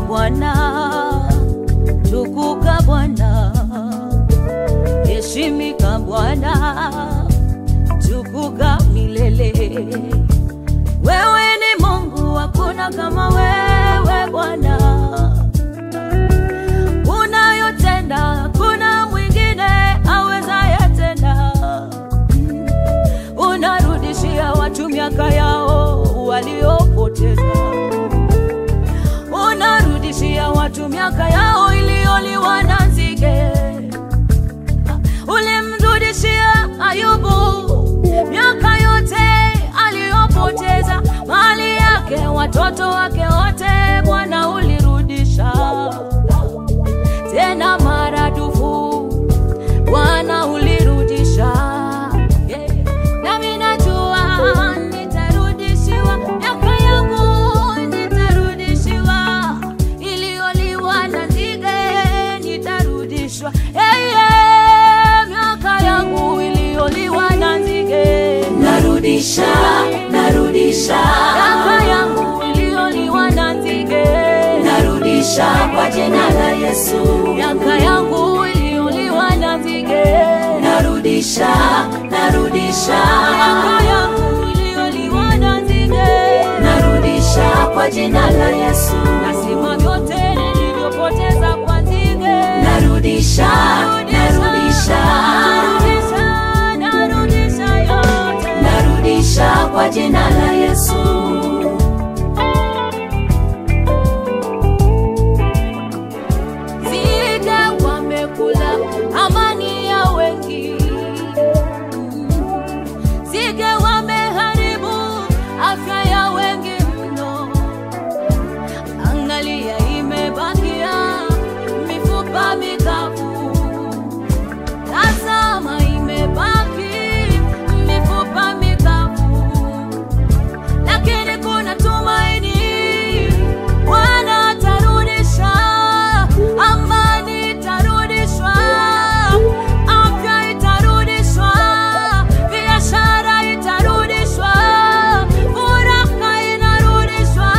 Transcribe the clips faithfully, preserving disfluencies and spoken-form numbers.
Bwana, tukuka Bwana, heshimika Bwana, tukuka milele. Wewe ni Mungu, hakuna kama wewe Bwana. Unayotenda hakuna mwingine awezaye tena. Unarudishia watu miaka yao waliopoteza. Unarudishia watu miaka yao iliyoliwa na nzige. Ulimrudishia Ayubu miaka yote aliyopoteza, mali yake, watoto wake wote Bwana ulirudisha tena maradufu. Bwana ulirudisha, yeah. Nami najua nitarudishiwa miaka yangu, nitarudishiwa iliyoliwa na nzige, nitarudishwa, hey, yeah. Miaka yangu iliyoliwa na nzige, narudisha, narudisha. Miaka yangu iliyoliwa na nzige, narudisha kwa jina la Yesu. Miaka yangu iliyoliwa na nzige, narudisha, narudisha. Miaka yangu iliyoliwa na nzige, narudisha kwa jina la Yesu. Nasema vyote nilivyopoteza kwa nzige, narudisha, narudisha, narudisha, narudisha yote, narudisha kwa jina la Yesu. Nzige wamekula amani ya wengi, nzige wameharibu afya ya wengi mno. Angalia, imebakia mifupa mikavu. Tazama, imebaki mifupa mikavu, lakini kuna tumaini. Bwana atarudisha, amani itarudishwa, afya itarudishwa, biashara itarudishwa, furaha inarudishwa.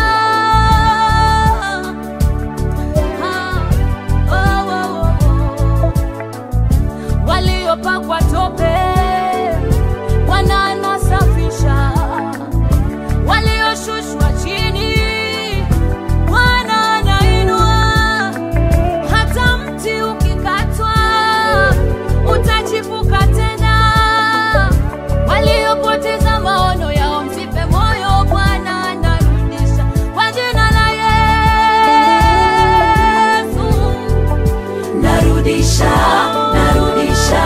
Ha, oh, oh, oh. Waliopakwa tope Bwana anasafisha, walioshushwa chini Bwana anainua. Hata mti ukikatwa utachipuka tena. Waliopoteza maono yao msife moyo, Bwana anarudisha kwa jina la Yesu. Narudisha, narudisha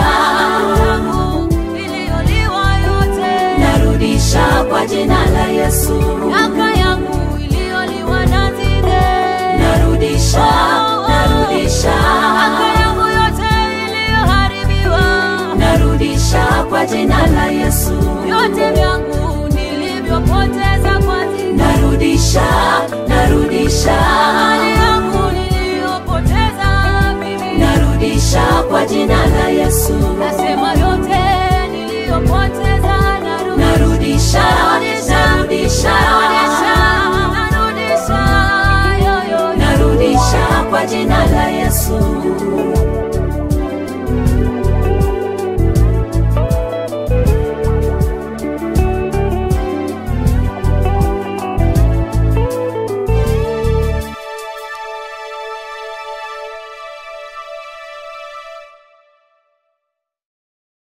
iliyoliwa yote, narudisha kwa jina la Yesu. Miaka yangu iliyoliwa na nzige, narudisha, narudisha. Miaka yangu yote iliyoharibiwa, narudisha kwa jina la Yesu. Yote vyangu nilivyopoteza kwa nzige, narudisha, narudisha. Mali yangu niliyopoteza mimi, narudisha kwa jina la Yesu. Nasema yote niliyopoteza narudisha, narudisha, narudisha, narudisha kwa jina la Yesu.